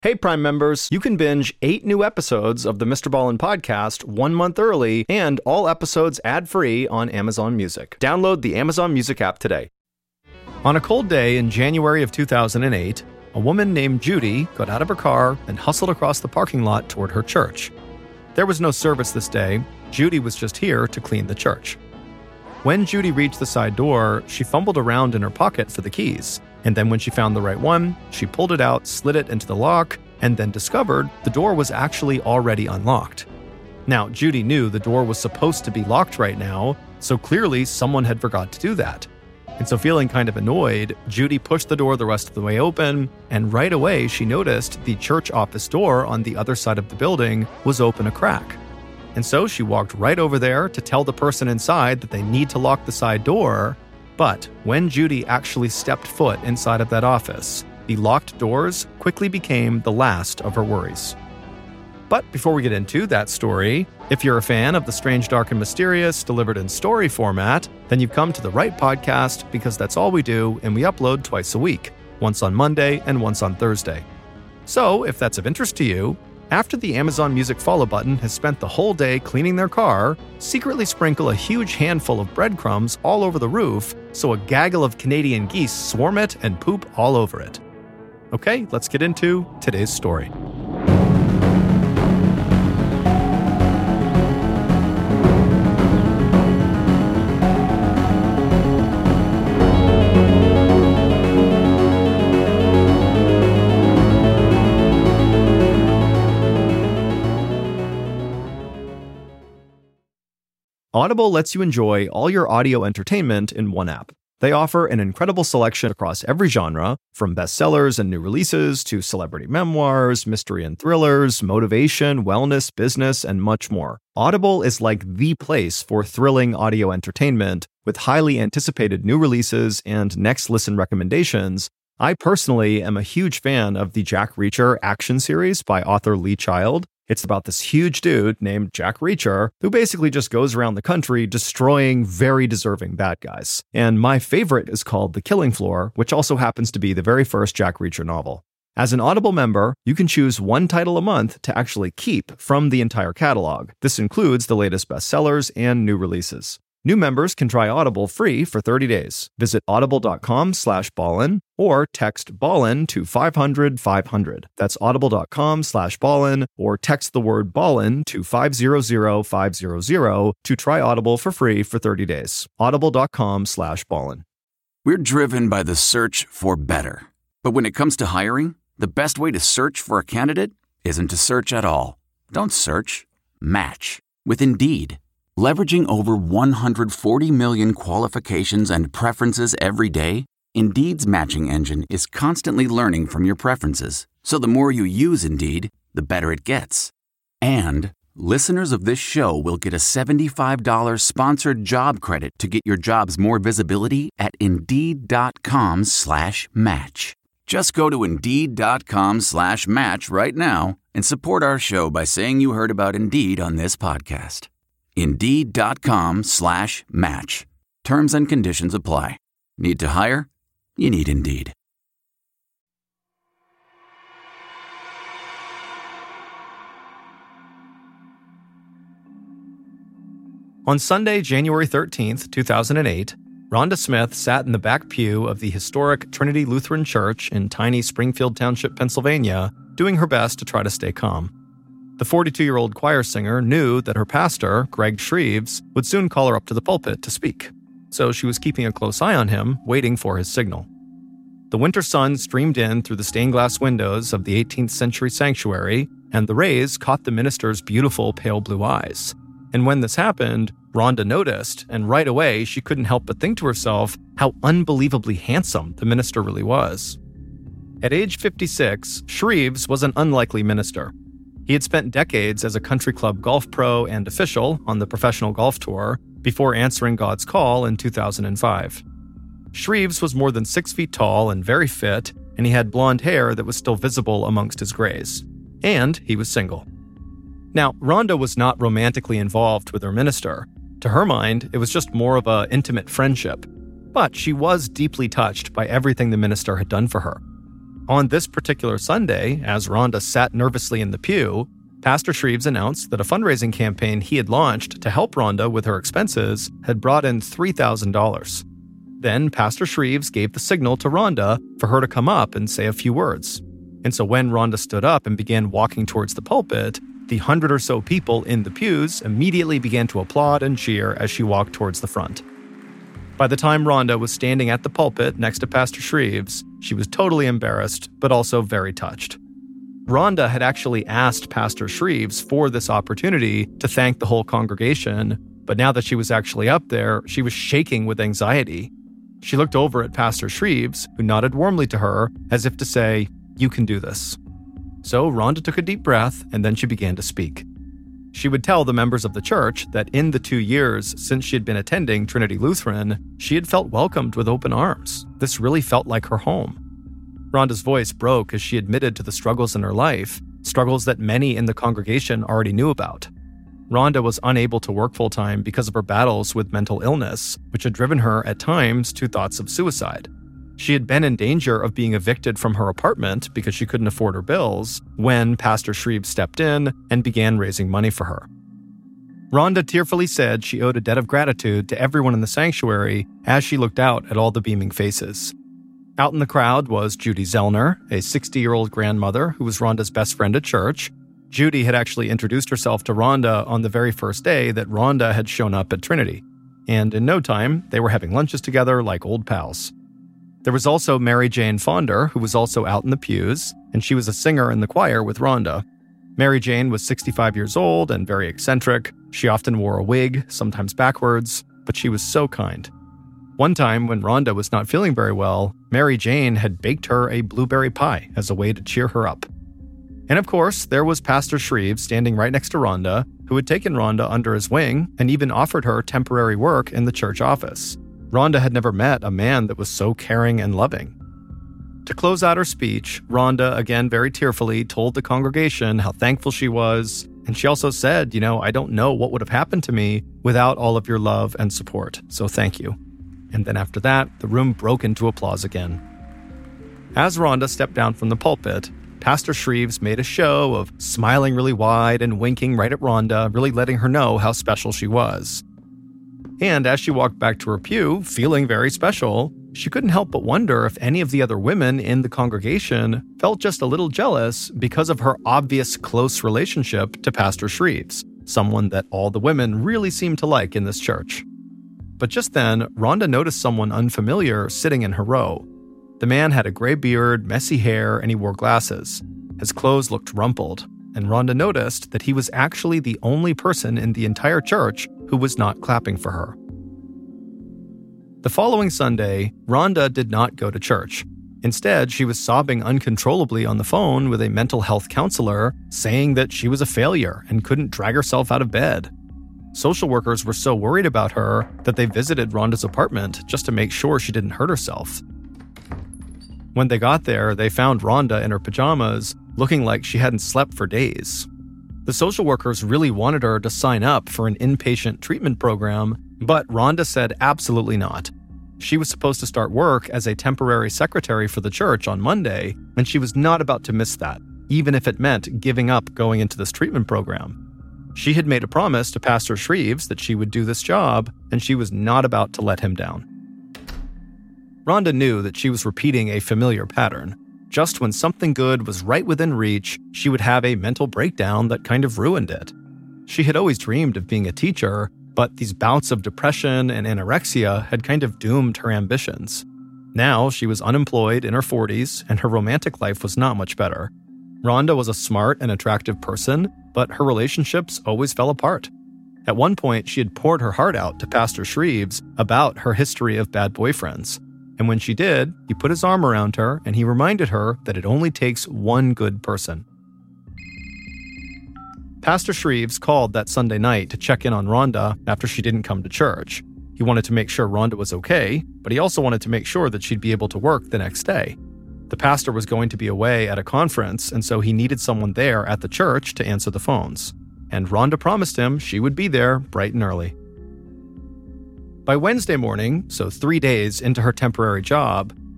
Hey, Prime members, you can binge 8 new episodes of the Mr. Ballin podcast 1 month early and all episodes ad-free on Amazon Music. Download the Amazon Music app today. On a cold day in January of 2008, a woman named Judy got out of her car and hustled across the parking lot toward her church. There was no service this day. Judy was just here to clean the church. When Judy reached the side door, she fumbled around in her pocket for the keys. And then when she found the right one, she pulled it out, slid it into the lock, and then discovered the door was actually already unlocked. Now, Judy knew the door was supposed to be locked right now, so clearly someone had forgot to do that. And so feeling kind of annoyed, Judy pushed the door the rest of the way open, and right away she noticed the church office door on the other side of the building was open a crack. And so she walked right over there to tell the person inside that they need to lock the side door. But when Judy actually stepped foot inside of that office, the locked doors quickly became the last of her worries. But before we get into that story, if you're a fan of the strange, dark, and mysterious delivered in story format, then you've come to the right podcast because that's all we do, and we upload twice a week, once on Monday and once on Thursday. So if that's of interest to you, after the Amazon Music follow button has spent the whole day cleaning their car, secretly sprinkle a huge handful of breadcrumbs all over the roof so a gaggle of Canadian geese swarm it and poop all over it. Okay, let's get into today's story. Audible lets you enjoy all your audio entertainment in one app. They offer an incredible selection across every genre, from bestsellers and new releases to celebrity memoirs, mystery and thrillers, motivation, wellness, business, and much more. Audible is like the place for thrilling audio entertainment with highly anticipated new releases and next listen recommendations. I personally am a huge fan of the Jack Reacher action series by author Lee Child. It's about this huge dude named Jack Reacher who basically just goes around the country destroying very deserving bad guys. And my favorite is called The Killing Floor, which also happens to be the very first Jack Reacher novel. As an Audible member, you can choose one title a month to actually keep from the entire catalog. This includes the latest bestsellers and new releases. New members can try Audible free for 30 days. Visit audible.com/Ballin or text Ballin to 500-500. That's audible.com/Ballin or text the word Ballin to 500-500 to try Audible for free for 30 days. Audible.com/Ballin. We're driven by the search for better. But when it comes to hiring, the best way to search for a candidate isn't to search at all. Don't search. Match with Indeed. Leveraging over 140 million qualifications and preferences every day, Indeed's matching engine is constantly learning from your preferences. So the more you use Indeed, the better it gets. And listeners of this show will get a $75 sponsored job credit to get your jobs more visibility at Indeed.com/match. Just go to Indeed.com/match right now and support our show by saying you heard about Indeed on this podcast. Indeed.com/match. Terms and conditions apply. Need to hire? You need Indeed. On Sunday, January 13th, 2008, Rhonda Smith sat in the back pew of the historic Trinity Lutheran Church in tiny Springfield Township, Pennsylvania, doing her best to try to stay calm. The 42-year-old choir singer knew that her pastor, Greg Shreves, would soon call her up to the pulpit to speak, so she was keeping a close eye on him, waiting for his signal. The winter sun streamed in through the stained glass windows of the 18th century sanctuary, and the rays caught the minister's beautiful pale blue eyes. And when this happened, Rhonda noticed, and right away she couldn't help but think to herself how unbelievably handsome the minister really was. At age 56, Shreves was an unlikely minister. He had spent decades as a country club golf pro and official on the professional golf tour before answering God's call in 2005. Shreves was more than 6 feet tall and very fit, and he had blonde hair that was still visible amongst his grays. And he was single. Now, Rhonda was not romantically involved with her minister. To her mind, it was just more of an intimate friendship. But she was deeply touched by everything the minister had done for her. On this particular Sunday, as Rhonda sat nervously in the pew, Pastor Shreves announced that a fundraising campaign he had launched to help Rhonda with her expenses had brought in $3,000. Then Pastor Shreves gave the signal to Rhonda for her to come up and say a few words. And so when Rhonda stood up and began walking towards the pulpit, the 100 or so people in the pews immediately began to applaud and cheer as she walked towards the front. By the time Rhonda was standing at the pulpit next to Pastor Shreves, she was totally embarrassed, but also very touched. Rhonda had actually asked Pastor Shreves for this opportunity to thank the whole congregation, but now that she was actually up there, she was shaking with anxiety. She looked over at Pastor Shreves, who nodded warmly to her, as if to say, "You can do this." So Rhonda took a deep breath, and then she began to speak. She would tell the members of the church that in the 2 years since she had been attending Trinity Lutheran, she had felt welcomed with open arms. This really felt like her home. Rhonda's voice broke as she admitted to the struggles in her life, struggles that many in the congregation already knew about. Rhonda was unable to work full-time because of her battles with mental illness, which had driven her at times to thoughts of suicide. She had been in danger of being evicted from her apartment because she couldn't afford her bills when Pastor Shreves stepped in and began raising money for her. Rhonda tearfully said she owed a debt of gratitude to everyone in the sanctuary as she looked out at all the beaming faces. Out in the crowd was Judy Zellner, a 60-year-old grandmother who was Rhonda's best friend at church. Judy had actually introduced herself to Rhonda on the very first day that Rhonda had shown up at Trinity. And in no time, they were having lunches together like old pals. There was also Mary Jane Fonder, who was also out in the pews, and she was a singer in the choir with Rhonda. Mary Jane was 65 years old and very eccentric. She often wore a wig, sometimes backwards, but she was so kind. One time, when Rhonda was not feeling very well, Mary Jane had baked her a blueberry pie as a way to cheer her up. And of course, there was Pastor Shreves standing right next to Rhonda, who had taken Rhonda under his wing and even offered her temporary work in the church office. Rhonda had never met a man that was so caring and loving. To close out her speech, Rhonda, again very tearfully, told the congregation how thankful she was, and she also said, I don't know what would have happened to me without all of your love and support, so thank you. And then after that, the room broke into applause again. As Rhonda stepped down from the pulpit, Pastor Shreves made a show of smiling really wide and winking right at Rhonda, really letting her know how special she was. And as she walked back to her pew, feeling very special, she couldn't help but wonder if any of the other women in the congregation felt just a little jealous because of her obvious close relationship to Pastor Shreves, someone that all the women really seemed to like in this church. But just then, Rhonda noticed someone unfamiliar sitting in her row. The man had a gray beard, messy hair, and he wore glasses. His clothes looked rumpled, and Rhonda noticed that he was actually the only person in the entire church who was not clapping for her. The following Sunday, Rhonda did not go to church. Instead, she was sobbing uncontrollably on the phone with a mental health counselor, saying that she was a failure and couldn't drag herself out of bed. Social workers were so worried about her that they visited Rhonda's apartment just to make sure she didn't hurt herself. When they got there, they found Rhonda in her pajamas, looking like she hadn't slept for days. The social workers really wanted her to sign up for an inpatient treatment program, but Rhonda said absolutely not. She was supposed to start work as a temporary secretary for the church on Monday, and she was not about to miss that, even if it meant giving up going into this treatment program. She had made a promise to Pastor Shreves that she would do this job, and she was not about to let him down. Rhonda knew that she was repeating a familiar pattern. Just when something good was right within reach, she would have a mental breakdown that kind of ruined it. She had always dreamed of being a teacher, but these bouts of depression and anorexia had kind of doomed her ambitions. Now she was unemployed in her 40s, and her romantic life was not much better. Rhonda was a smart and attractive person, but her relationships always fell apart. At one point, she had poured her heart out to Pastor Shreves about her history of bad boyfriends. And when she did, he put his arm around her and he reminded her that it only takes one good person. Pastor Shreves called that Sunday night to check in on Rhonda after she didn't come to church. He wanted to make sure Rhonda was okay, but he also wanted to make sure that she'd be able to work the next day. The pastor was going to be away at a conference, and so he needed someone there at the church to answer the phones. And Rhonda promised him she would be there bright and early. By Wednesday morning, so 3 days into her temporary job,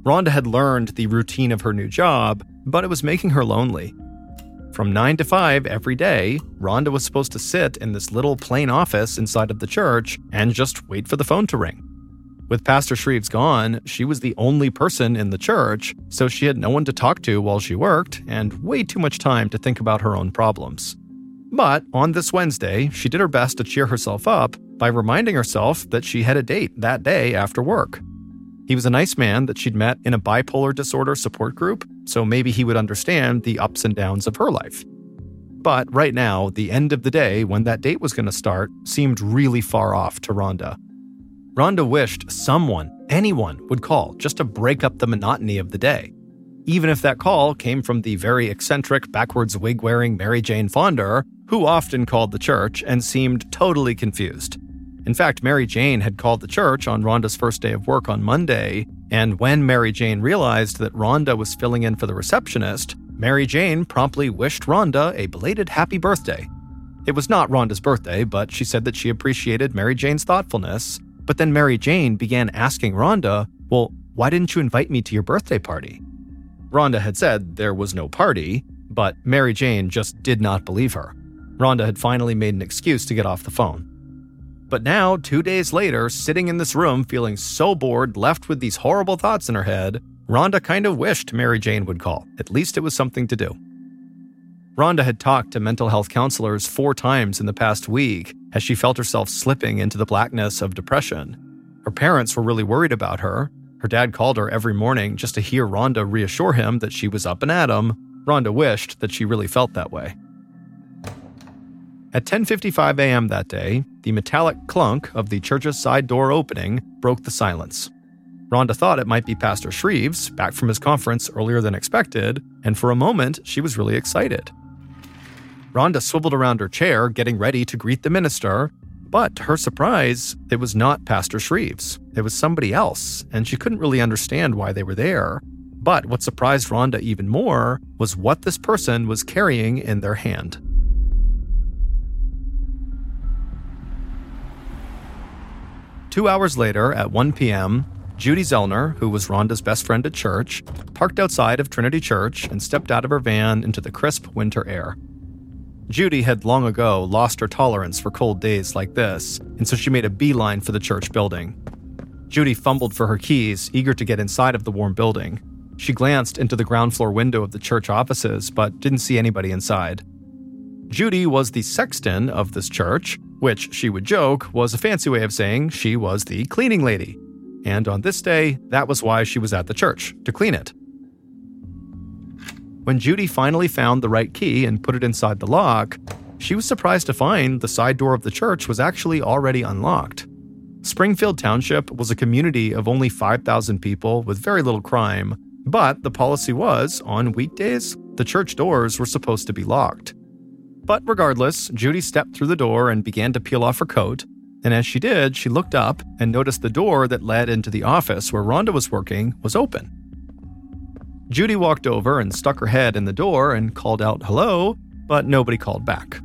Rhonda had learned the routine of her new job, but it was making her lonely. From 9 to 5 every day, Rhonda was supposed to sit in this little plain office inside of the church and just wait for the phone to ring. With Pastor Shreves gone, she was the only person in the church, so she had no one to talk to while she worked and way too much time to think about her own problems. But on this Wednesday, she did her best to cheer herself up by reminding herself that she had a date that day after work. He was a nice man that she'd met in a bipolar disorder support group, so maybe he would understand the ups and downs of her life. But right now, the end of the day when that date was going to start seemed really far off to Rhonda. Rhonda wished someone, anyone, would call just to break up the monotony of the day. Even if that call came from the very eccentric, backwards wig-wearing Mary Jane Fonder, who often called the church and seemed totally confused. In fact, Mary Jane had called the church on Rhonda's first day of work on Monday, and when Mary Jane realized that Rhonda was filling in for the receptionist, Mary Jane promptly wished Rhonda a belated happy birthday. It was not Rhonda's birthday, but she said that she appreciated Mary Jane's thoughtfulness. But then Mary Jane began asking Rhonda, well, why didn't you invite me to your birthday party? Rhonda had said there was no party, but Mary Jane just did not believe her. Rhonda had finally made an excuse to get off the phone. But now, 2 days later, sitting in this room feeling so bored, left with these horrible thoughts in her head, Rhonda kind of wished Mary Jane would call. At least it was something to do. Rhonda had talked to mental health counselors 4 times in the past week as she felt herself slipping into the blackness of depression. Her parents were really worried about her. Her dad called her every morning just to hear Rhonda reassure him that she was up and at him. Rhonda wished that she really felt that way. At 10:55 a.m. that day, the metallic clunk of the church's side door opening broke the silence. Rhonda thought it might be Pastor Shreves, back from his conference earlier than expected, and for a moment, she was really excited. Rhonda swiveled around her chair, getting ready to greet the minister, but to her surprise, it was not Pastor Shreves. It was somebody else, and she couldn't really understand why they were there. But what surprised Rhonda even more was what this person was carrying in their hand. Two hours later, at 1 p.m., Judy Zellner, who was Rhonda's best friend at church, parked outside of Trinity Church and stepped out of her van into the crisp winter air. Judy had long ago lost her tolerance for cold days like this, and so she made a beeline for the church building. Judy fumbled for her keys, eager to get inside of the warm building. She glanced into the ground floor window of the church offices, but didn't see anybody inside. Judy was the sexton of this church, which, she would joke, was a fancy way of saying she was the cleaning lady. And on this day, that was why she was at the church, to clean it. When Judy finally found the right key and put it inside the lock, she was surprised to find the side door of the church was actually already unlocked. Springfield Township was a community of only 5,000 people with very little crime, but the policy was, on weekdays, the church doors were supposed to be locked. But regardless, Judy stepped through the door and began to peel off her coat, and as she did, she looked up and noticed the door that led into the office where Rhonda was working was open. Judy walked over and stuck her head in the door and called out hello, but nobody called back.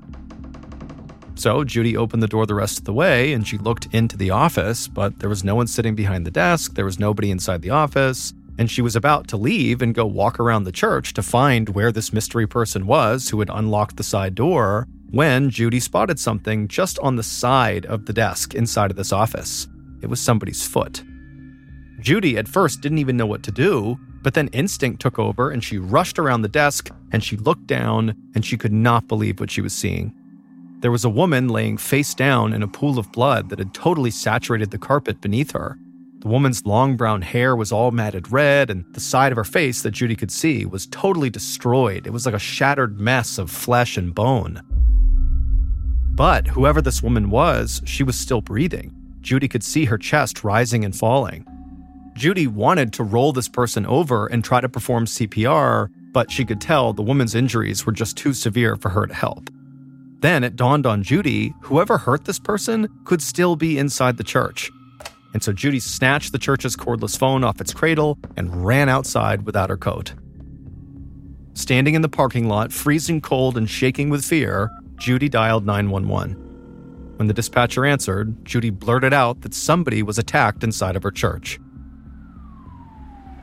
So Judy opened the door the rest of the way and she looked into the office, but there was no one sitting behind the desk, there was nobody inside the office, and she was about to leave and go walk around the church to find where this mystery person was who had unlocked the side door when Judy spotted something just on the side of the desk inside of this office. It was somebody's foot. Judy at first didn't even know what to do, but then instinct took over and she rushed around the desk and she looked down and she could not believe what she was seeing. There was a woman laying face down in a pool of blood that had totally saturated the carpet beneath her. The woman's long brown hair was all matted red, and the side of her face that Judy could see was totally destroyed. It was like a shattered mess of flesh and bone. But whoever this woman was, she was still breathing. Judy could see her chest rising and falling. Judy wanted to roll this person over and try to perform CPR, but she could tell the woman's injuries were just too severe for her to help. Then it dawned on Judy, whoever hurt this person could still be inside the church. And so Judy snatched the church's cordless phone off its cradle and ran outside without her coat. Standing in the parking lot, freezing cold and shaking with fear, Judy dialed 911. When the dispatcher answered, Judy blurted out that somebody was attacked inside of her church.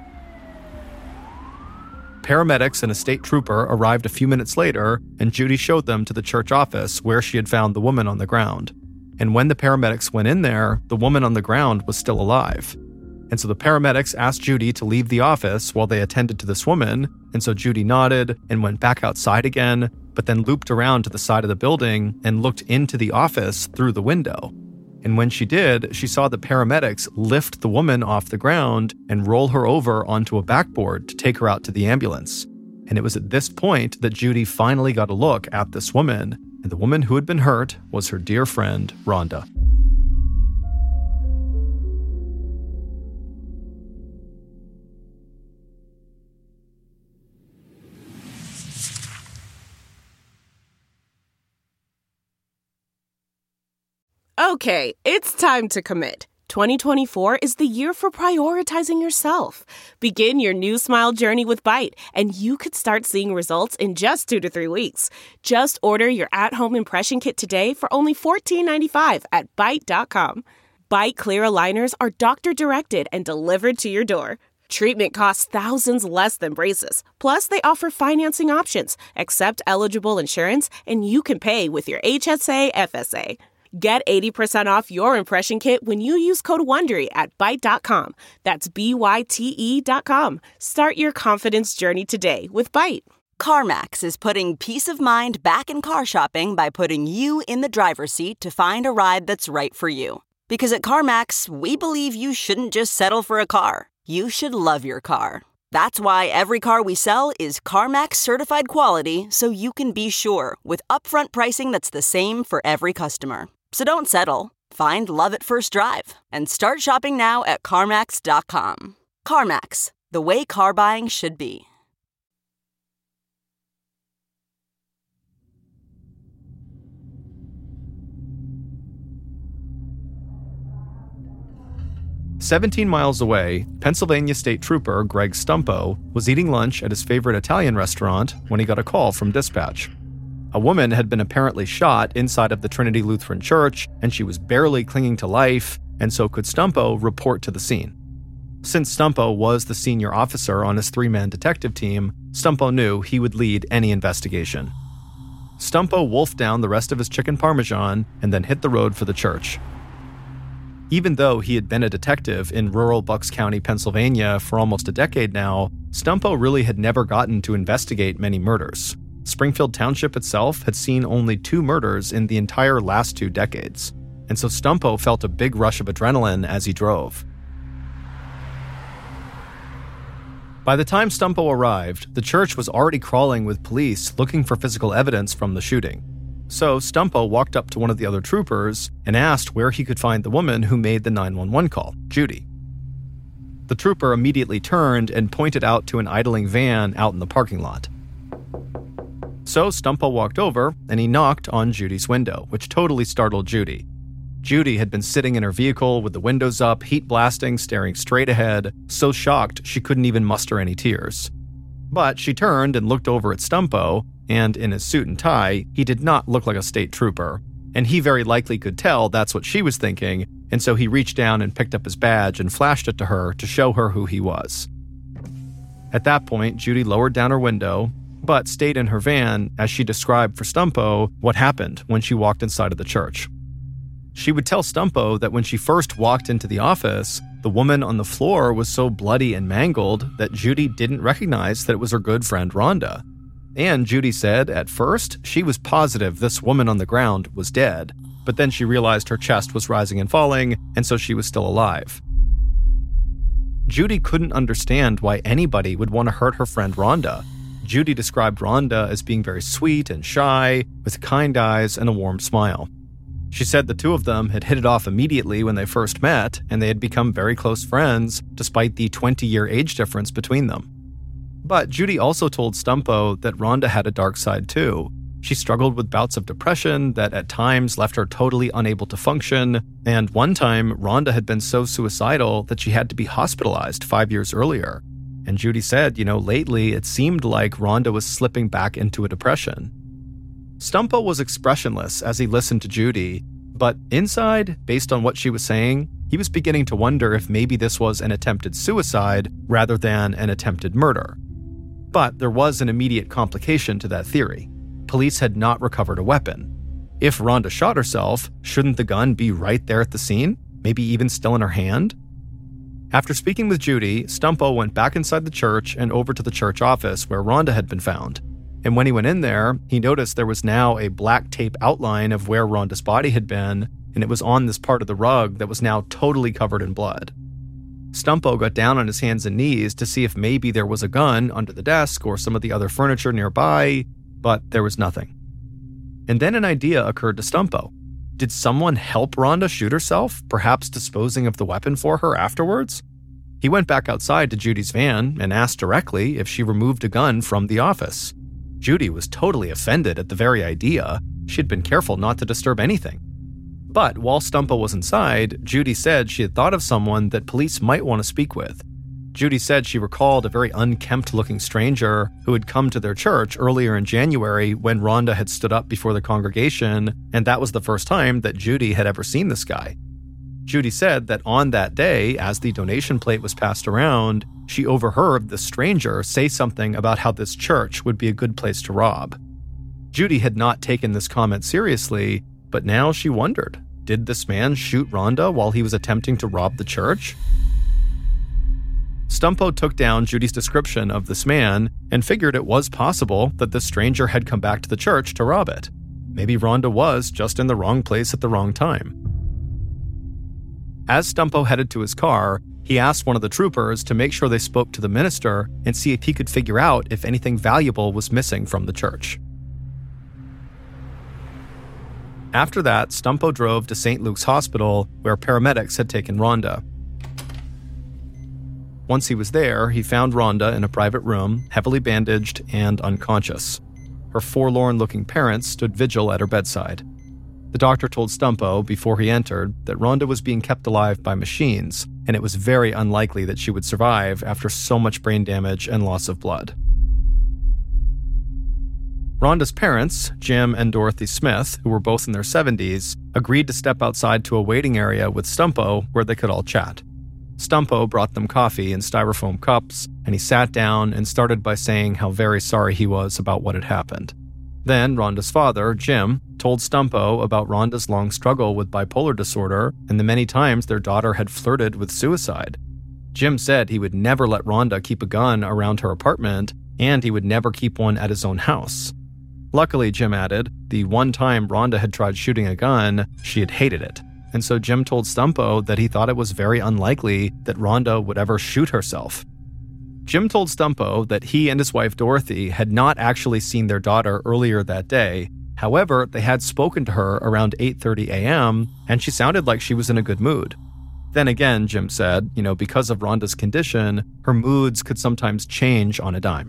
paramedics and a state trooper arrived a few minutes later, and Judy showed them to the church office where she had found the woman on the ground. And when the paramedics went in there, the woman on the ground was still alive. And so the paramedics asked Judy to leave the office while they attended to this woman, and so Judy nodded and went back outside again, but then looped around to the side of the building and looked into the office through the window. And when she did, she saw the paramedics lift the woman off the ground and roll her over onto a backboard to take her out to the ambulance. And it was at this point that Judy finally got a look at this woman, and the woman who had been hurt was her dear friend, Rhonda. Okay, it's time to commit. 2024 is the year for prioritizing yourself. Begin your new smile journey with Byte, and you could start seeing results in just 2 to 3 weeks. Just order your at-home impression kit today for only $14.95 at Byte.com. Byte Clear aligners are doctor-directed and delivered to your door. Treatment costs thousands less than braces. Plus, they offer financing options, accept eligible insurance, and you can pay with your HSA FSA. Get 80% off your impression kit when you use code WONDERY at Byte.com. That's BYTE.com. Start your confidence journey today with Byte. CarMax is putting peace of mind back in car shopping by putting you in the driver's seat to find a ride that's right for you. Because at CarMax, we believe you shouldn't just settle for a car. You should love your car. That's why every car we sell is CarMax certified quality, so you can be sure with upfront pricing that's the same for every customer. So don't settle. Find love at first drive and start shopping now at CarMax.com. CarMax, the way car buying should be. "17 miles away, Pennsylvania State Trooper Greg Stumpo was eating lunch at his favorite Italian restaurant when he got a call from dispatch. A woman had been apparently shot inside of the Trinity Lutheran Church, and she was barely clinging to life, and so could Stumpo report to the scene. Since Stumpo was the senior officer on his 3-man detective team, Stumpo knew he would lead any investigation. Stumpo wolfed down the rest of his chicken parmesan and then hit the road for the church. Even though he had been a detective in rural Bucks County, Pennsylvania for almost a decade now, Stumpo really had never gotten to investigate many murders. Springfield Township itself had seen only 2 murders in the entire last 2 decades, and so Stumpo felt a big rush of adrenaline as he drove. By the time Stumpo arrived, the church was already crawling with police looking for physical evidence from the shooting. So Stumpo walked up to one of the other troopers and asked where he could find the woman who made the 911 call, Judy. The trooper immediately turned and pointed out to an idling van out in the parking lot. So Stumpo walked over and he knocked on Judy's window, which totally startled Judy. Judy had been sitting in her vehicle with the windows up, heat blasting, staring straight ahead, so shocked she couldn't even muster any tears. But she turned and looked over at Stumpo, and in his suit and tie, he did not look like a state trooper, and he very likely could tell that's what she was thinking, and so he reached down and picked up his badge and flashed it to her to show her who he was. At that point, Judy lowered down her window, but stayed in her van as she described for Stumpo what happened when she walked inside of the church. She would tell Stumpo that when she first walked into the office, the woman on the floor was so bloody and mangled that Judy didn't recognize that it was her good friend Rhonda. And Judy said at first she was positive this woman on the ground was dead, but then she realized her chest was rising and falling, and so she was still alive. Judy couldn't understand why anybody would want to hurt her friend Rhonda. Judy described Rhonda as being very sweet and shy, with kind eyes and a warm smile. She said the two of them had hit it off immediately when they first met, and they had become very close friends, despite the 20-year age difference between them. But Judy also told Stumpo that Rhonda had a dark side too. She struggled with bouts of depression that at times left her totally unable to function, and one time Rhonda had been so suicidal that she had to be hospitalized 5 years earlier. And Judy said, lately it seemed like Rhonda was slipping back into a depression. Stumpo was expressionless as he listened to Judy, but inside, based on what she was saying, he was beginning to wonder if maybe this was an attempted suicide rather than an attempted murder. But there was an immediate complication to that theory. Police had not recovered a weapon. If Rhonda shot herself, shouldn't the gun be right there at the scene? Maybe even still in her hand? After speaking with Judy, Stumpo went back inside the church and over to the church office where Rhonda had been found. And when he went in there, he noticed there was now a black tape outline of where Rhonda's body had been, and it was on this part of the rug that was now totally covered in blood. Stumpo got down on his hands and knees to see if maybe there was a gun under the desk or some of the other furniture nearby, but there was nothing. And then an idea occurred to Stumpo. Did someone help Rhonda shoot herself, perhaps disposing of the weapon for her afterwards? He went back outside to Judy's van and asked directly if she removed a gun from the office. Judy was totally offended at the very idea. She had been careful not to disturb anything. But while Stumpo was inside, Judy said she had thought of someone that police might want to speak with. Judy said she recalled a very unkempt-looking stranger who had come to their church earlier in January when Rhonda had stood up before the congregation, and that was the first time that Judy had ever seen this guy. Judy said that on that day, as the donation plate was passed around, she overheard the stranger say something about how this church would be a good place to rob. Judy had not taken this comment seriously, but now she wondered, did this man shoot Rhonda while he was attempting to rob the church? Stumpo took down Judy's description of this man and figured it was possible that the stranger had come back to the church to rob it. Maybe Rhonda was just in the wrong place at the wrong time. As Stumpo headed to his car, he asked one of the troopers to make sure they spoke to the minister and see if he could figure out if anything valuable was missing from the church. After that, Stumpo drove to St. Luke's Hospital, where paramedics had taken Rhonda. Once he was there, he found Rhonda in a private room, heavily bandaged and unconscious. Her forlorn-looking parents stood vigil at her bedside. The doctor told Stumpo before he entered that Rhonda was being kept alive by machines, and it was very unlikely that she would survive after so much brain damage and loss of blood. Rhonda's parents, Jim and Dorothy Smith, who were both in their 70s, agreed to step outside to a waiting area with Stumpo where they could all chat. Stumpo brought them coffee in styrofoam cups, and he sat down and started by saying how very sorry he was about what had happened. Then Rhonda's father, Jim, told Stumpo about Rhonda's long struggle with bipolar disorder and the many times their daughter had flirted with suicide. Jim said he would never let Rhonda keep a gun around her apartment, and he would never keep one at his own house. Luckily, Jim added, the one time Rhonda had tried shooting a gun, she had hated it. And so Jim told Stumpo that he thought it was very unlikely that Rhonda would ever shoot herself. Jim told Stumpo that he and his wife Dorothy had not actually seen their daughter earlier that day. However, they had spoken to her around 8:30 a.m., and she sounded like she was in a good mood. Then again, Jim said, because of Rhonda's condition, her moods could sometimes change on a dime.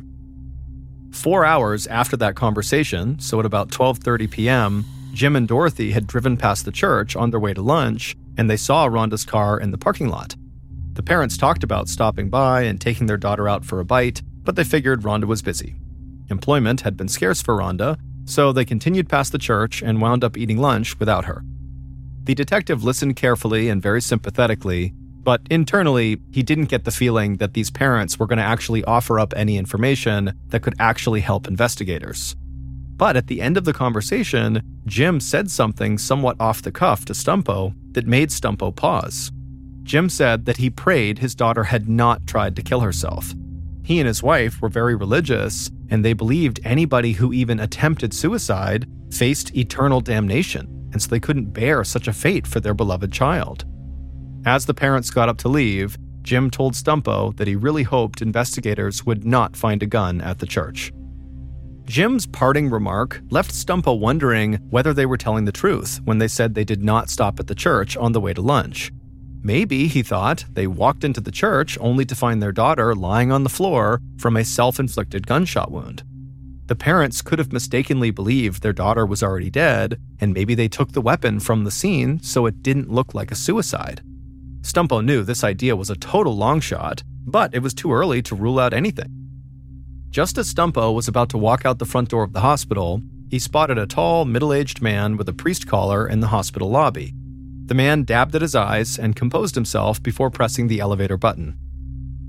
4 hours after that conversation, so at about 12:30 p.m., Jim and Dorothy had driven past the church on their way to lunch, and they saw Rhonda's car in the parking lot. The parents talked about stopping by and taking their daughter out for a bite, but they figured Rhonda was busy. Employment had been scarce for Rhonda, so they continued past the church and wound up eating lunch without her. The detective listened carefully and very sympathetically, but internally, he didn't get the feeling that these parents were going to actually offer up any information that could actually help investigators. But at the end of the conversation, Jim said something somewhat off the cuff to Stumpo that made Stumpo pause. Jim said that he prayed his daughter had not tried to kill herself. He and his wife were very religious, and they believed anybody who even attempted suicide faced eternal damnation, and so they couldn't bear such a fate for their beloved child. As the parents got up to leave, Jim told Stumpo that he really hoped investigators would not find a gun at the church. Jim's parting remark left Stumpo wondering whether they were telling the truth when they said they did not stop at the church on the way to lunch. Maybe, he thought, they walked into the church only to find their daughter lying on the floor from a self-inflicted gunshot wound. The parents could have mistakenly believed their daughter was already dead, and maybe they took the weapon from the scene so it didn't look like a suicide. Stumpo knew this idea was a total long shot, but it was too early to rule out anything. Just as Stumpo was about to walk out the front door of the hospital, he spotted a tall, middle-aged man with a priest collar in the hospital lobby. The man dabbed at his eyes and composed himself before pressing the elevator button.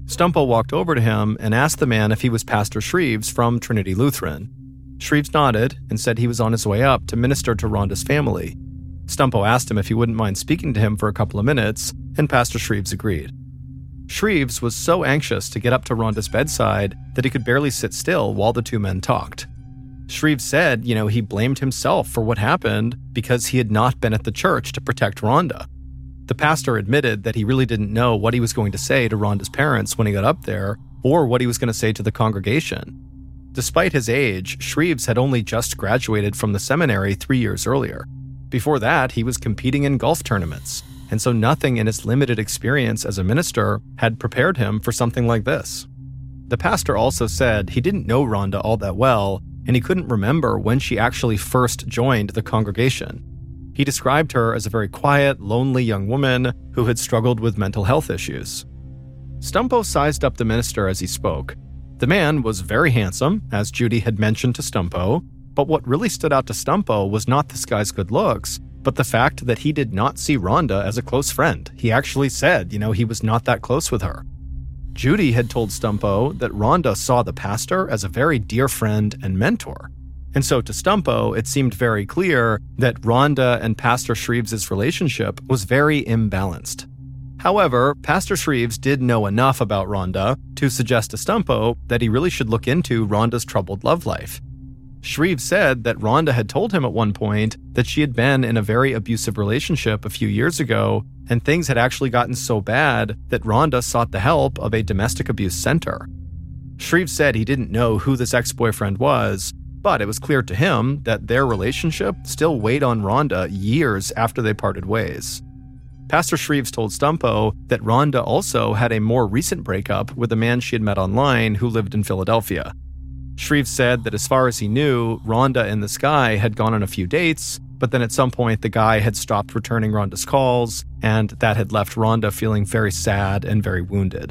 Stumpo walked over to him and asked the man if he was Pastor Shreves from Trinity Lutheran. Shreves nodded and said he was on his way up to minister to Rhonda's family. Stumpo asked him if he wouldn't mind speaking to him for a couple of minutes, and Pastor Shreves agreed. Shreves was so anxious to get up to Rhonda's bedside that he could barely sit still while the two men talked. Shreves said, he blamed himself for what happened because he had not been at the church to protect Rhonda. The pastor admitted that he really didn't know what he was going to say to Rhonda's parents when he got up there, or what he was going to say to the congregation. Despite his age, Shreves had only just graduated from the seminary 3 years earlier. Before that, he was competing in golf tournaments, and so nothing in his limited experience as a minister had prepared him for something like this. The pastor also said he didn't know Rhonda all that well, and he couldn't remember when she actually first joined the congregation. He described her as a very quiet, lonely young woman who had struggled with mental health issues. Stumpo sized up the minister as he spoke. The man was very handsome, as Judy had mentioned to Stumpo, but what really stood out to Stumpo was not this guy's good looks, but the fact that he did not see Rhonda as a close friend. He actually said, he was not that close with her. Judy had told Stumpo that Rhonda saw the pastor as a very dear friend and mentor. And so to Stumpo, it seemed very clear that Rhonda and Pastor Shreves' relationship was very imbalanced. However, Pastor Shreves did know enough about Rhonda to suggest to Stumpo that he really should look into Rhonda's troubled love life. Shreves said that Rhonda had told him at one point that she had been in a very abusive relationship a few years ago, and things had actually gotten so bad that Rhonda sought the help of a domestic abuse center. Shreves said he didn't know who this ex-boyfriend was, but it was clear to him that their relationship still weighed on Rhonda years after they parted ways. Pastor Shreves told Stumpo that Rhonda also had a more recent breakup with a man she had met online who lived in Philadelphia. Shreves said that as far as he knew, Rhonda and this guy had gone on a few dates, but then at some point the guy had stopped returning Rhonda's calls, and that had left Rhonda feeling very sad and very wounded.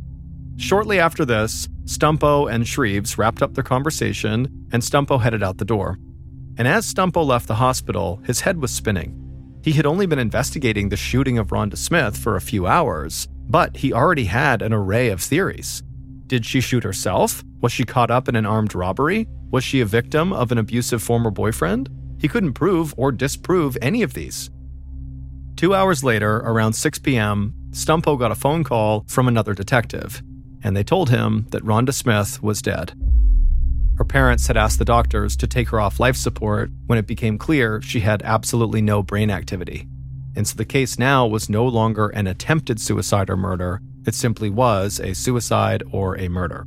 Shortly after this, Stumpo and Shreves wrapped up their conversation, and Stumpo headed out the door. And as Stumpo left the hospital, his head was spinning. He had only been investigating the shooting of Rhonda Smith for a few hours, but he already had an array of theories. Did she shoot herself? Was she caught up in an armed robbery? Was she a victim of an abusive former boyfriend? He couldn't prove or disprove any of these. 2 hours later, around 6 p.m., Stumpo got a phone call from another detective, and they told him that Rhonda Smith was dead. Her parents had asked the doctors to take her off life support when it became clear she had absolutely no brain activity. And so the case now was no longer an attempted suicide or murder, it simply was a suicide or a murder.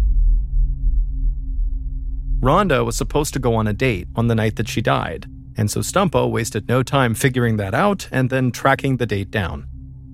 Rhonda was supposed to go on a date on the night that she died, and so Stumpo wasted no time figuring that out and then tracking the date down.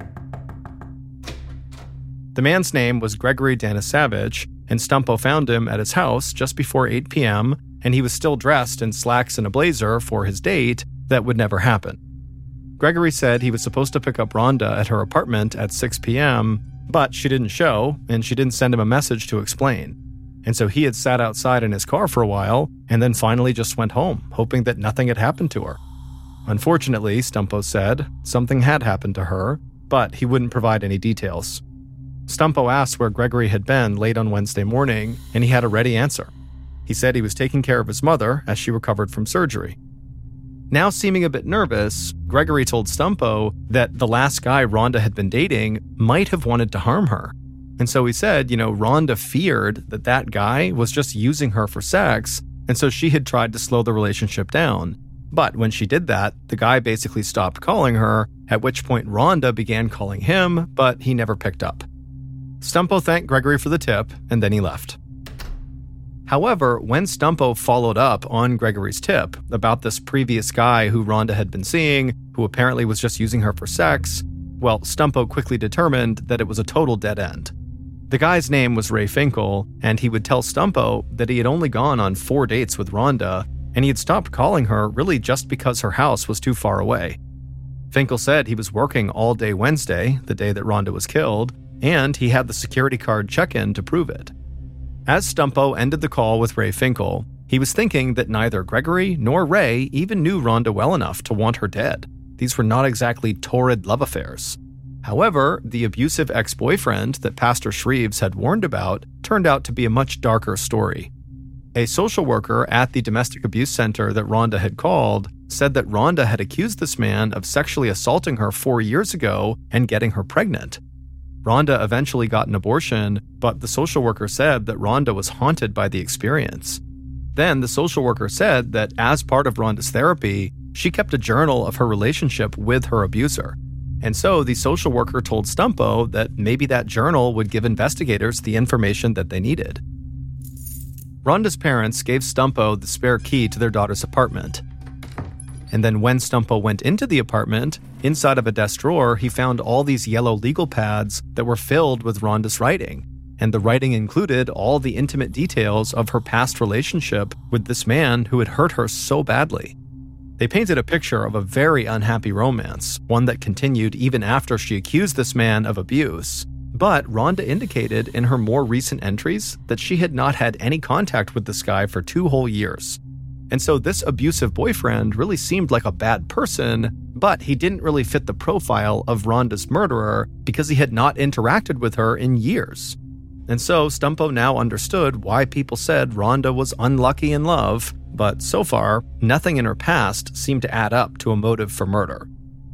The man's name was Gregory Danisavage, and Stumpo found him at his house just before 8 p.m., and he was still dressed in slacks and a blazer for his date that would never happen. Gregory said he was supposed to pick up Rhonda at her apartment at 6 p.m., but she didn't show, and she didn't send him a message to explain. And so he had sat outside in his car for a while, and then finally just went home, hoping that nothing had happened to her. Unfortunately, Stumpo said, something had happened to her, but he wouldn't provide any details. Stumpo asked where Gregory had been late on Wednesday morning, and he had a ready answer. He said he was taking care of his mother as she recovered from surgery. Now seeming a bit nervous, Gregory told Stumpo that the last guy Rhonda had been dating might have wanted to harm her. And so he said, Rhonda feared that that guy was just using her for sex, and so she had tried to slow the relationship down. But when she did that, the guy basically stopped calling her, at which point Rhonda began calling him, but he never picked up. Stumpo thanked Gregory for the tip, and then he left. However, when Stumpo followed up on Gregory's tip about this previous guy who Rhonda had been seeing, who apparently was just using her for sex, well, Stumpo quickly determined that it was a total dead end. The guy's name was Ray Finkel, and he would tell Stumpo that he had only gone on 4 dates with Rhonda, and he had stopped calling her really just because her house was too far away. Finkel said he was working all day Wednesday, the day that Rhonda was killed, and he had the security card check-in to prove it. As Stumpo ended the call with Ray Finkel, he was thinking that neither Gregory nor Ray even knew Rhonda well enough to want her dead. These were not exactly torrid love affairs. However, the abusive ex-boyfriend that Pastor Shreves had warned about turned out to be a much darker story. A social worker at the domestic abuse center that Rhonda had called said that Rhonda had accused this man of sexually assaulting her 4 years ago and getting her pregnant. Rhonda eventually got an abortion, but the social worker said that Rhonda was haunted by the experience. Then the social worker said that as part of Rhonda's therapy, she kept a journal of her relationship with her abuser. And so the social worker told Stumpo that maybe that journal would give investigators the information that they needed. Rhonda's parents gave Stumpo the spare key to their daughter's apartment. And then when Stumpo went into the apartment, inside of a desk drawer, he found all these yellow legal pads that were filled with Rhonda's writing. And the writing included all the intimate details of her past relationship with this man who had hurt her so badly. They painted a picture of a very unhappy romance, one that continued even after she accused this man of abuse. But Rhonda indicated in her more recent entries that she had not had any contact with this guy for 2 whole years. And so this abusive boyfriend really seemed like a bad person, but he didn't really fit the profile of Rhonda's murderer because he had not interacted with her in years. And so Stumpo now understood why people said Rhonda was unlucky in love, but so far, nothing in her past seemed to add up to a motive for murder.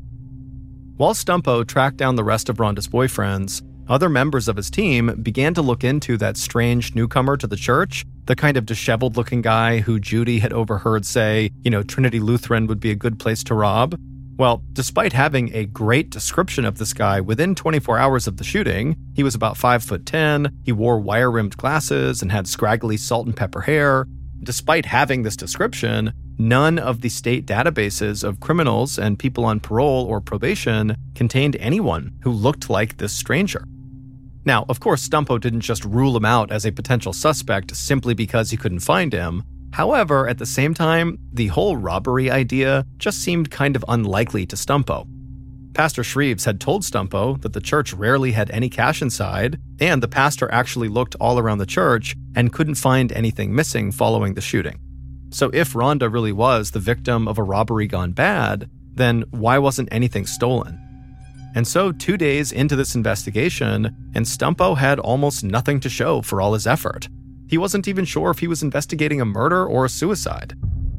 While Stumpo tracked down the rest of Rhonda's boyfriends, other members of his team began to look into that strange newcomer to the church, the kind of disheveled-looking guy who Judy had overheard say, Trinity Lutheran would be a good place to rob. Well, despite having a great description of this guy within 24 hours of the shooting, he was about 5'10", he wore wire-rimmed glasses and had scraggly salt and pepper hair. Despite having this description, none of the state databases of criminals and people on parole or probation contained anyone who looked like this stranger. Now, of course, Stumpo didn't just rule him out as a potential suspect simply because he couldn't find him. However, at the same time, the whole robbery idea just seemed kind of unlikely to Stumpo. Pastor Shreves had told Stumpo that the church rarely had any cash inside, and the pastor actually looked all around the church and couldn't find anything missing following the shooting. So if Rhonda really was the victim of a robbery gone bad, then why wasn't anything stolen? And so 2 days into this investigation, and Stumpo had almost nothing to show for all his effort. He wasn't even sure if he was investigating a murder or a suicide.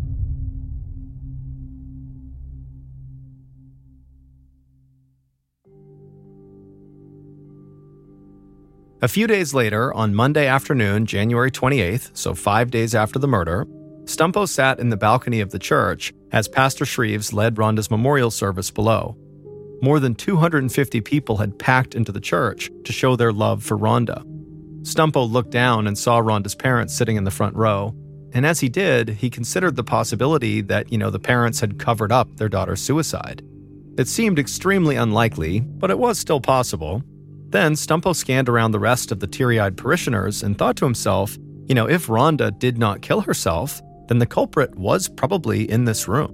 A few days later, on Monday afternoon, January 28th, so 5 days after the murder, Stumpo sat in the balcony of the church as Pastor Shreves led Rhonda's memorial service below. More than 250 people had packed into the church to show their love for Rhonda. Stumpo looked down and saw Rhonda's parents sitting in the front row, and as he did, he considered the possibility that, the parents had covered up their daughter's suicide. It seemed extremely unlikely, but it was still possible. Then Stumpo scanned around the rest of the teary-eyed parishioners and thought to himself, if Rhonda did not kill herself, then the culprit was probably in this room.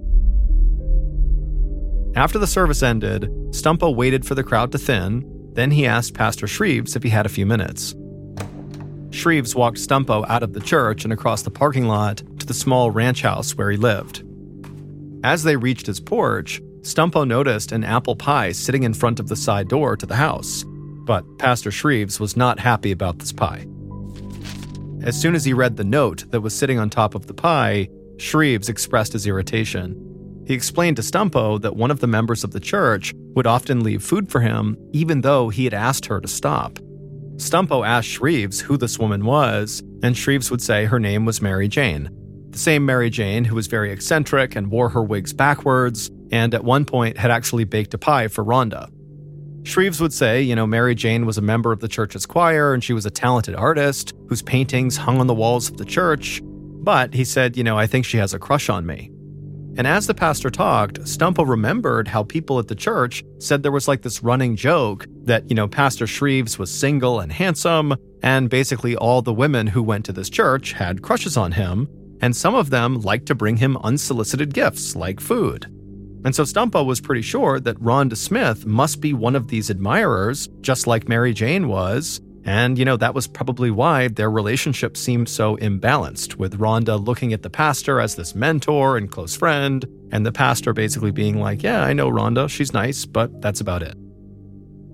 After the service ended, Stumpo waited for the crowd to thin, then he asked Pastor Shreves if he had a few minutes. Shreves walked Stumpo out of the church and across the parking lot to the small ranch house where he lived. As they reached his porch, Stumpo noticed an apple pie sitting in front of the side door to the house. But Pastor Shreves was not happy about this pie. As soon as he read the note that was sitting on top of the pie, Shreves expressed his irritation. He explained to Stumpo that one of the members of the church would often leave food for him, even though he had asked her to stop. Stumpo asked Shreves who this woman was, and Shreves would say her name was Mary Jane. The same Mary Jane who was very eccentric and wore her wigs backwards, and at one point had actually baked a pie for Rhonda. Shreves would say, Mary Jane was a member of the church's choir and she was a talented artist whose paintings hung on the walls of the church. But he said, I think she has a crush on me. And as the pastor talked, Stumpo remembered how people at the church said there was like this running joke that, Pastor Shreves was single and handsome, and basically all the women who went to this church had crushes on him, and some of them liked to bring him unsolicited gifts like food. And so Stumpo was pretty sure that Rhonda Smith must be one of these admirers, just like Mary Jane was. And, that was probably why their relationship seemed so imbalanced, with Rhonda looking at the pastor as this mentor and close friend, and the pastor basically being like, yeah, I know Rhonda, she's nice, but that's about it.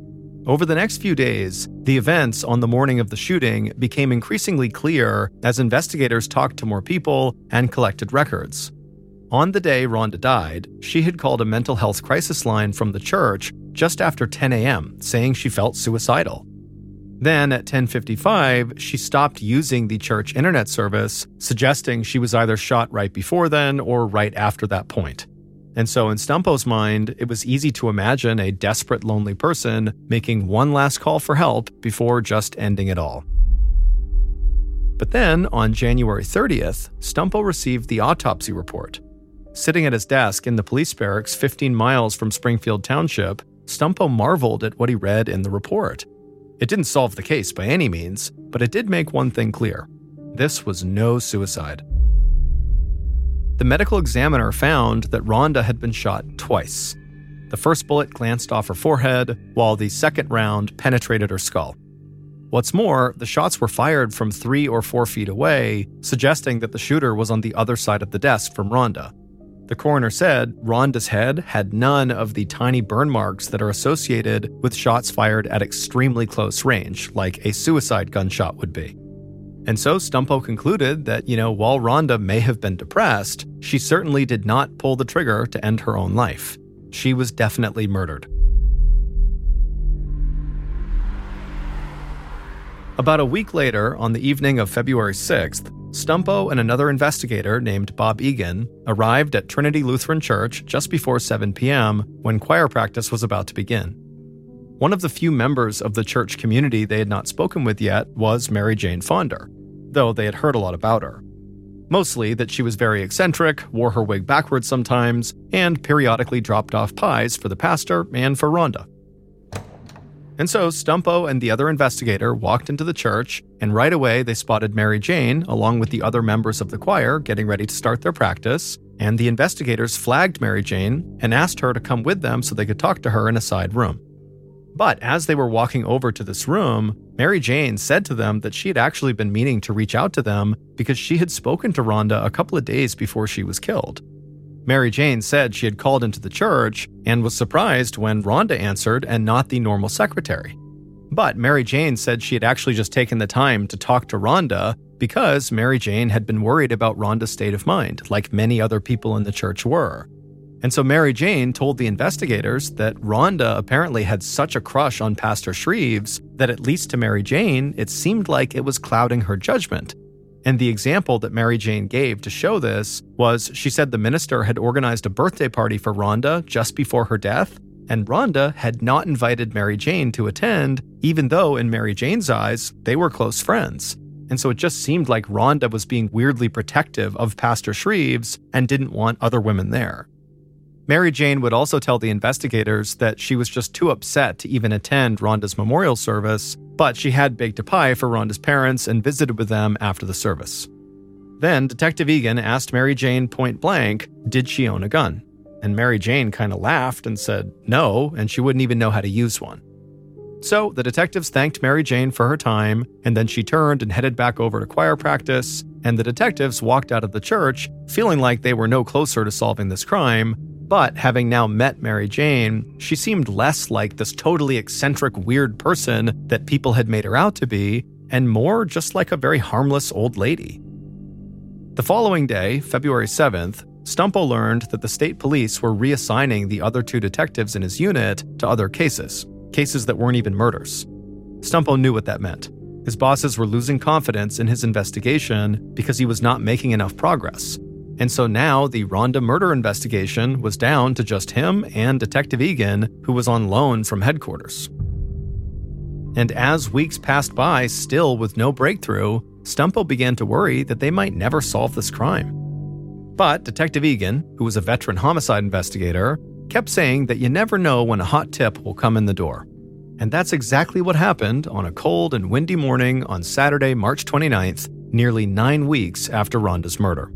Over the next few days, the events on the morning of the shooting became increasingly clear as investigators talked to more people and collected records. On the day Rhonda died, she had called a mental health crisis line from the church just after 10 a.m., saying she felt suicidal. Then at 10:55, she stopped using the church internet service, suggesting she was either shot right before then or right after that point. And so in Stumpo's mind, it was easy to imagine a desperate, lonely person making one last call for help before just ending it all. But then, on January 30th, Stumpo received the autopsy report. Sitting at his desk in the police barracks 15 miles from Springfield Township, Stumpo marveled at what he read in the report. It didn't solve the case by any means, but it did make one thing clear. This was no suicide. The medical examiner found that Rhonda had been shot twice. The first bullet glanced off her forehead, while the second round penetrated her skull. What's more, the shots were fired from 3 or 4 feet away, suggesting that the shooter was on the other side of the desk from Rhonda. The coroner said Rhonda's head had none of the tiny burn marks that are associated with shots fired at extremely close range, like a suicide gunshot would be. And so Stumpo concluded that, while Rhonda may have been depressed, she certainly did not pull the trigger to end her own life. She was definitely murdered. About a week later, on the evening of February 6th, Stumpo and another investigator named Bob Egan arrived at Trinity Lutheran Church just before 7 p.m. when choir practice was about to begin. One of the few members of the church community they had not spoken with yet was Mary Jane Fonder, though they had heard a lot about her. Mostly that she was very eccentric, wore her wig backwards sometimes, and periodically dropped off pies for the pastor and for Rhonda. And so Stumpo and the other investigator walked into the church, and right away they spotted Mary Jane along with the other members of the choir getting ready to start their practice, and the investigators flagged Mary Jane and asked her to come with them so they could talk to her in a side room. But as they were walking over to this room, Mary Jane said to them that she had actually been meaning to reach out to them because she had spoken to Rhonda a couple of days before she was killed. Mary Jane said she had called into the church and was surprised when Rhonda answered and not the normal secretary. But Mary Jane said she had actually just taken the time to talk to Rhonda because Mary Jane had been worried about Rhonda's state of mind, like many other people in the church were. And so Mary Jane told the investigators that Rhonda apparently had such a crush on Pastor Shreves that at least to Mary Jane, it seemed like it was clouding her judgment. And the example that Mary Jane gave to show this was she said the minister had organized a birthday party for Rhonda just before her death, and Rhonda had not invited Mary Jane to attend, even though in Mary Jane's eyes, they were close friends. And so it just seemed like Rhonda was being weirdly protective of Pastor Shreves and didn't want other women there. Mary Jane would also tell the investigators that she was just too upset to even attend Rhonda's memorial service, but she had baked a pie for Rhonda's parents and visited with them after the service. Then Detective Egan asked Mary Jane point blank, did she own a gun? And Mary Jane kind of laughed and said no, and she wouldn't even know how to use one. So the detectives thanked Mary Jane for her time, and then she turned and headed back over to choir practice, and the detectives walked out of the church feeling like they were no closer to solving this crime. But having now met Mary Jane, she seemed less like this totally eccentric, weird person that people had made her out to be, and more just like a very harmless old lady. The following day, February 7th, Stumpo learned that the state police were reassigning the other 2 detectives in his unit to other cases that weren't even murders. Stumpo knew what that meant. His bosses were losing confidence in his investigation because he was not making enough progress. And so now the Rhonda murder investigation was down to just him and Detective Egan, who was on loan from headquarters. And as weeks passed by, still with no breakthrough, Stumpo began to worry that they might never solve this crime. But Detective Egan, who was a veteran homicide investigator, kept saying that you never know when a hot tip will come in the door. And that's exactly what happened on a cold and windy morning on Saturday, March 29th, nearly 9 weeks after Rhonda's murder.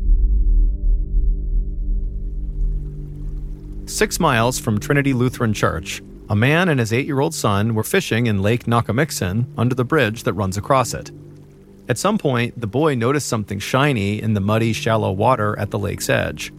6 miles from Trinity Lutheran Church, a man and his 8-year-old son were fishing in Lake Nakamixon under the bridge that runs across it. At some point, the boy noticed something shiny in the muddy, shallow water at the lake's edge.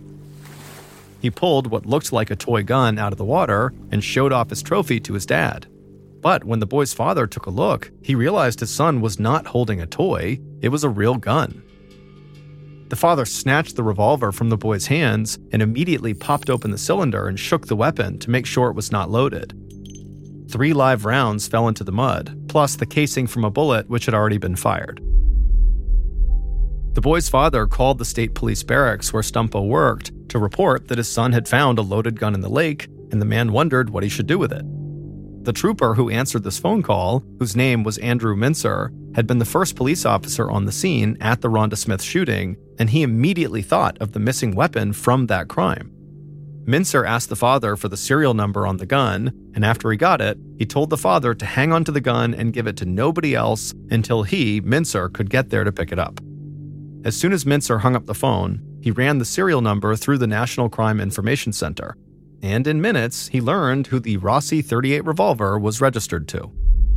He pulled what looked like a toy gun out of the water and showed off his trophy to his dad. But when the boy's father took a look, he realized his son was not holding a toy, it was a real gun. The father snatched the revolver from the boy's hands and immediately popped open the cylinder and shook the weapon to make sure it was not loaded. 3 live rounds fell into the mud, plus the casing from a bullet which had already been fired. The boy's father called the state police barracks where Stumpo worked to report that his son had found a loaded gun in the lake, and the man wondered what he should do with it. The trooper who answered this phone call, whose name was Andrew Mincer, had been the first police officer on the scene at the Rhonda Smith shooting, and he immediately thought of the missing weapon from that crime. Mincer asked the father for the serial number on the gun, and after he got it, he told the father to hang onto the gun and give it to nobody else until he, Mincer, could get there to pick it up. As soon as Mincer hung up the phone, he ran the serial number through the National Crime Information Center, and in minutes, he learned who the Rossi .38 revolver was registered to.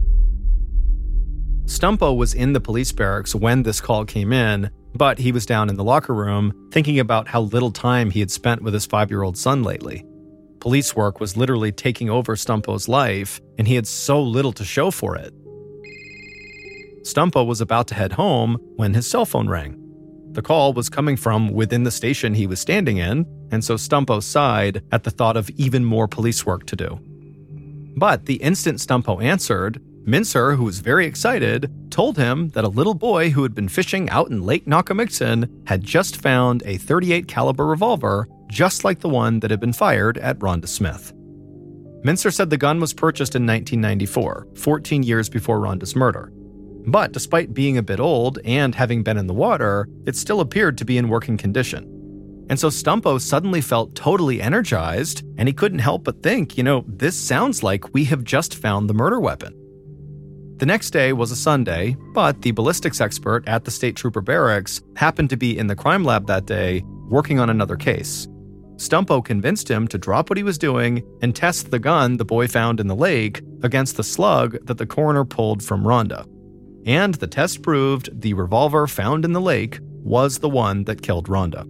Stumpo was in the police barracks when this call came in, but he was down in the locker room thinking about how little time he had spent with his 5-year-old son lately. Police work was literally taking over Stumpo's life, and he had so little to show for it. Stumpo was about to head home when his cell phone rang. The call was coming from within the station he was standing in, and so Stumpo sighed at the thought of even more police work to do. But the instant Stumpo answered, Mincer, who was very excited, told him that a little boy who had been fishing out in Lake Nakamixon had just found a .38 caliber revolver just like the one that had been fired at Rhonda Smith. Mincer said the gun was purchased in 1994, 14 years before Rhonda's murder. But despite being a bit old and having been in the water, it still appeared to be in working condition. And so Stumpo suddenly felt totally energized, and he couldn't help but think, this sounds like we have just found the murder weapon. The next day was a Sunday, but the ballistics expert at the State Trooper Barracks happened to be in the crime lab that day, working on another case. Stumpo convinced him to drop what he was doing and test the gun the boy found in the lake against the slug that the coroner pulled from Rhonda. And the test proved the revolver found in the lake was the one that killed Rhonda.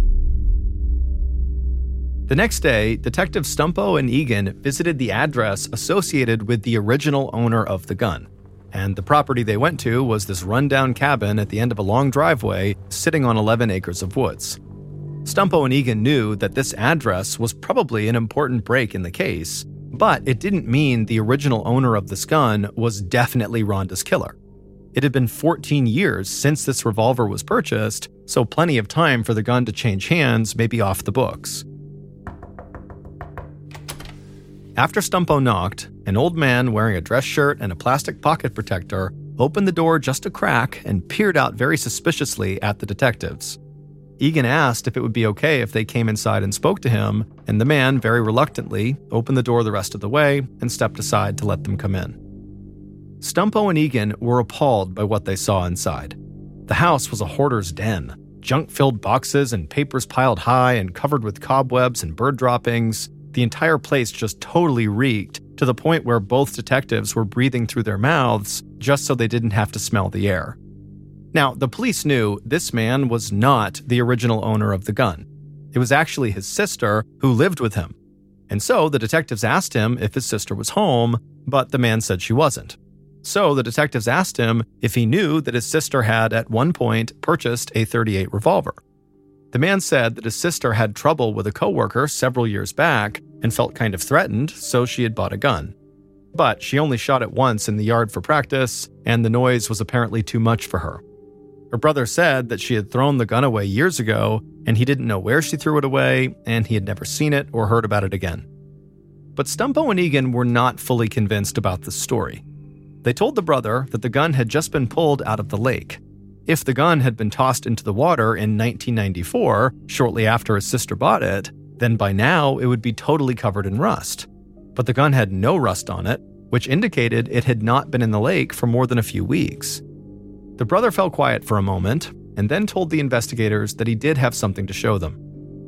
The next day, Detectives Stumpo and Egan visited the address associated with the original owner of the gun. And the property they went to was this rundown cabin at the end of a long driveway sitting on 11 acres of woods. Stumpo and Egan knew that this address was probably an important break in the case, but it didn't mean the original owner of this gun was definitely Rhonda's killer. It had been 14 years since this revolver was purchased, so plenty of time for the gun to change hands may be off the books. After Stumpo knocked, an old man wearing a dress shirt and a plastic pocket protector opened the door just a crack and peered out very suspiciously at the detectives. Egan asked if it would be okay if they came inside and spoke to him, and the man very reluctantly opened the door the rest of the way and stepped aside to let them come in. Stumpo and Egan were appalled by what they saw inside. The house was a hoarder's den. Junk-filled boxes and papers piled high and covered with cobwebs and bird droppings. The entire place just totally reeked, to the point where both detectives were breathing through their mouths just so they didn't have to smell the air. Now, the police knew this man was not the original owner of the gun. It was actually his sister who lived with him. And so the detectives asked him if his sister was home, but the man said she wasn't. So the detectives asked him if he knew that his sister had, at one point, purchased a .38 revolver. The man said that his sister had trouble with a coworker several years back and felt kind of threatened, so she had bought a gun. But she only shot it once in the yard for practice, and the noise was apparently too much for her. Her brother said that she had thrown the gun away years ago, and he didn't know where she threw it away, and he had never seen it or heard about it again. But Stumpo and Egan were not fully convinced about this story. They told the brother that the gun had just been pulled out of the lake. If the gun had been tossed into the water in 1994, shortly after his sister bought it, then by now it would be totally covered in rust. But the gun had no rust on it, which indicated it had not been in the lake for more than a few weeks. The brother fell quiet for a moment, and then told the investigators that he did have something to show them.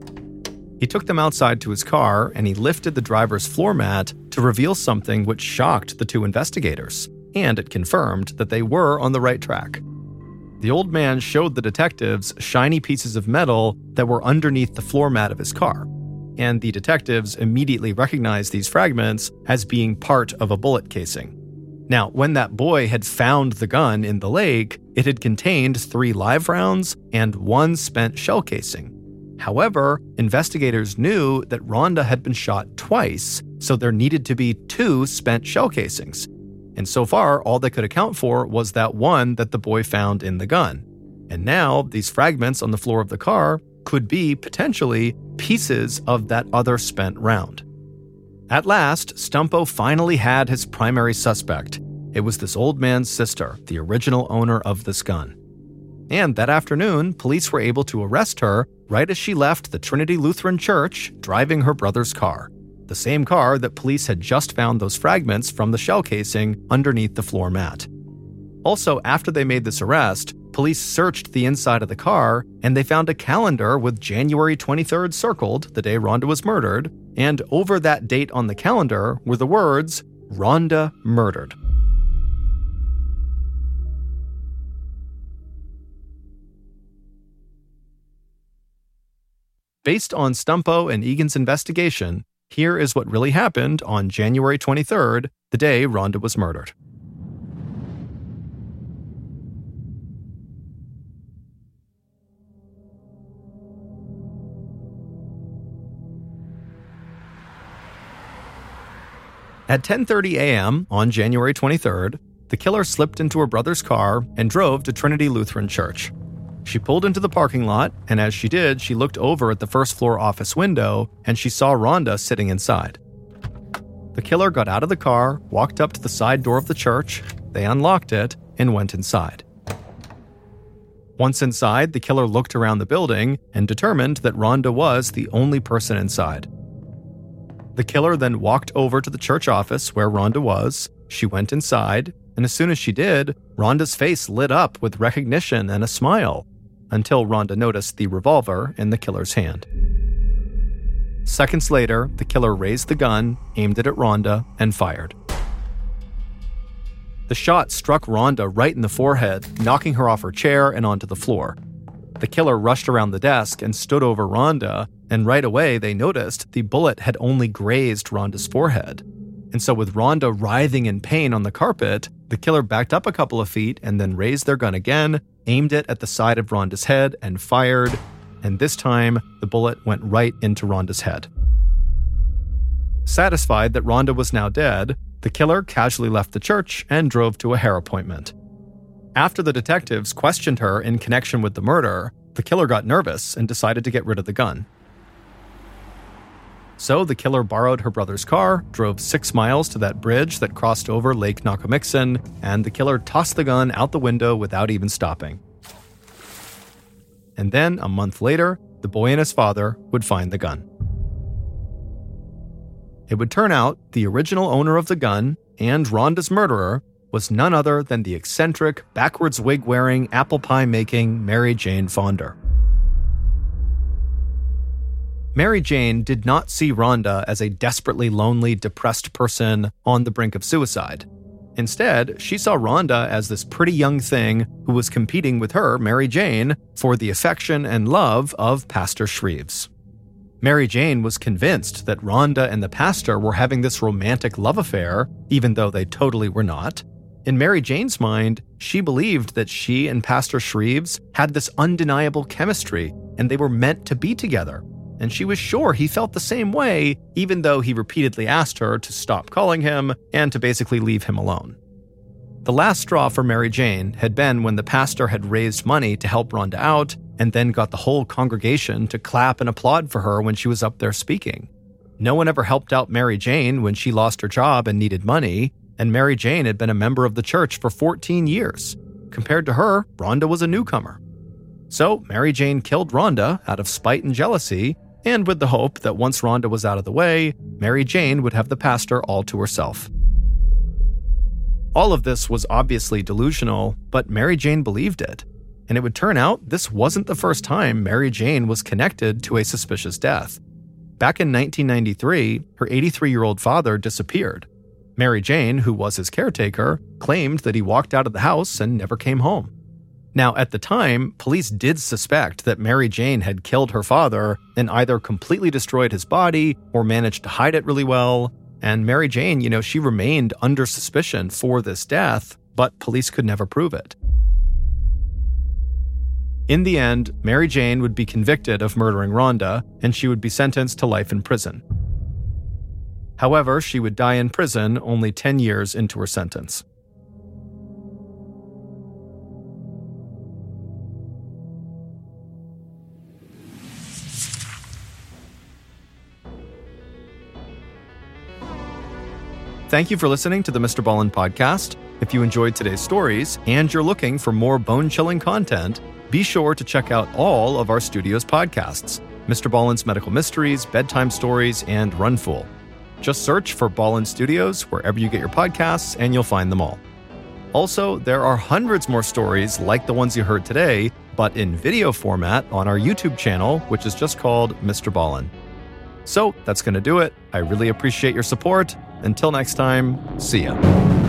He took them outside to his car, and he lifted the driver's floor mat to reveal something which shocked the two investigators, and it confirmed that they were on the right track. The old man showed the detectives shiny pieces of metal that were underneath the floor mat of his car. and the detectives immediately recognized these fragments as being part of a bullet casing. Now, when that boy had found the gun in the lake, it had contained 3 live rounds and 1 spent shell casing. However, investigators knew that Rhonda had been shot twice, so there needed to be 2 spent shell casings. And so far, all they could account for was that one that the boy found in the gun. And now, these fragments on the floor of the car could be, potentially, pieces of that other spent round. At last, Stumpo finally had his primary suspect. It was this old man's sister, the original owner of this gun. And that afternoon, police were able to arrest her right as she left the Trinity Lutheran Church, driving her brother's car. The same car that police had just found those fragments from the shell casing underneath the floor mat. Also, after they made this arrest, police searched the inside of the car, and they found a calendar with January 23rd circled, the day Rhonda was murdered, and over that date on the calendar were the words, Rhonda murdered. Based on Stumpo and Egan's investigation, here is what really happened on January 23rd, the day Rhonda was murdered. At 10:30 a.m. on January 23rd, the killer slipped into her brother's car and drove to Trinity Lutheran Church. She pulled into the parking lot, and as she did, she looked over at the first-floor office window, and she saw Rhonda sitting inside. The killer got out of the car, walked up to the side door of the church, they unlocked it, and went inside. Once inside, the killer looked around the building and determined that Rhonda was the only person inside. The killer then walked over to the church office where Rhonda was. She went inside, and as soon as she did, Rhonda's face lit up with recognition and a smile, until Rhonda noticed the revolver in the killer's hand. Seconds later, the killer raised the gun, aimed it at Rhonda, and fired. The shot struck Rhonda right in the forehead, knocking her off her chair and onto the floor. The killer rushed around the desk and stood over Rhonda, and right away they noticed the bullet had only grazed Rhonda's forehead. And so with Rhonda writhing in pain on the carpet, the killer backed up a couple of feet and then raised their gun again, aimed it at the side of Rhonda's head, and fired. And this time, the bullet went right into Rhonda's head. Satisfied that Rhonda was now dead, the killer casually left the church and drove to a hair appointment. After the detectives questioned her in connection with the murder, the killer got nervous and decided to get rid of the gun. So the killer borrowed her brother's car, drove 6 miles to that bridge that crossed over Lake Nakamixon, and the killer tossed the gun out the window without even stopping. And then, a month later, the boy and his father would find the gun. It would turn out the original owner of the gun and Rhonda's murderer was none other than the eccentric, backwards wig-wearing, apple pie-making Mary Jane Fonder. Mary Jane did not see Rhonda as a desperately lonely, depressed person on the brink of suicide. Instead, she saw Rhonda as this pretty young thing who was competing with her, Mary Jane, for the affection and love of Pastor Shreves. Mary Jane was convinced that Rhonda and the pastor were having this romantic love affair, even though they totally were not. In Mary Jane's mind, she believed that she and Pastor Shreves had this undeniable chemistry, and they were meant to be together. And she was sure he felt the same way, even though he repeatedly asked her to stop calling him and to basically leave him alone. The last straw for Mary Jane had been when the pastor had raised money to help Rhonda out, and then got the whole congregation to clap and applaud for her when she was up there speaking. No one ever helped out Mary Jane when she lost her job and needed money, and Mary Jane had been a member of the church for 14 years. Compared to her, Rhonda was a newcomer. So Mary Jane killed Rhonda out of spite and jealousy, and with the hope that once Rhonda was out of the way, Mary Jane would have the pastor all to herself. All of this was obviously delusional, but Mary Jane believed it. And it would turn out this wasn't the first time Mary Jane was connected to a suspicious death. Back in 1993, her 83-year-old father disappeared. Mary Jane, who was his caretaker, claimed that he walked out of the house and never came home. Now, at the time, police did suspect that Mary Jane had killed her father and either completely destroyed his body or managed to hide it really well. And Mary Jane, she remained under suspicion for this death, but police could never prove it. In the end, Mary Jane would be convicted of murdering Rhonda, and she would be sentenced to life in prison. However, she would die in prison only 10 years into her sentence. Thank you for listening to the Mr. Ballen podcast. If you enjoyed today's stories and you're looking for more bone-chilling content, be sure to check out all of our studio's podcasts, Mr. Ballen's Medical Mysteries, Bedtime Stories, and Run Fool. Just search for Ballen Studios wherever you get your podcasts and you'll find them all. Also, there are hundreds more stories like the ones you heard today, but in video format on our YouTube channel, which is just called Mr. Ballen. So that's going to do it. I really appreciate your support. Until next time, see ya.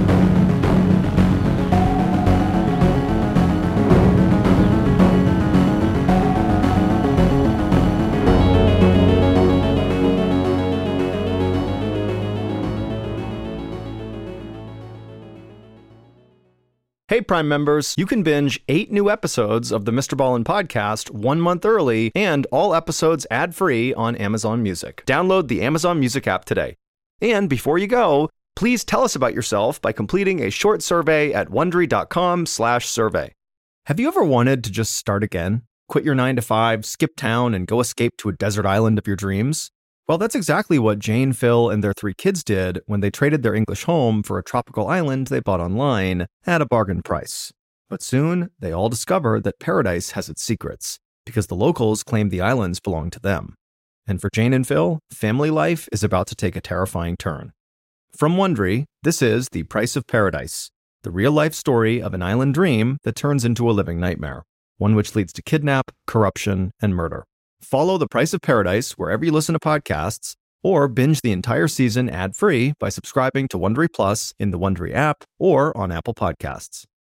Hey, Prime members, you can binge 8 new episodes of the Mr. Ballen podcast 1 month early and all episodes ad-free on Amazon Music. Download the Amazon Music app today. And before you go, please tell us about yourself by completing a short survey at Wondery.com/survey. Have you ever wanted to just start again? Quit your 9-to-5, skip town, and go escape to a desert island of your dreams? Well, that's exactly what Jane, Phil, and their 3 kids did when they traded their English home for a tropical island they bought online at a bargain price. But soon, they all discover that paradise has its secrets, because the locals claim the islands belong to them. And for Jane and Phil, family life is about to take a terrifying turn. From Wondery, this is The Price of Paradise, the real-life story of an island dream that turns into a living nightmare, one which leads to kidnap, corruption, and murder. Follow The Price of Paradise wherever you listen to podcasts, or binge the entire season ad-free by subscribing to Wondery Plus in the Wondery app or on Apple Podcasts.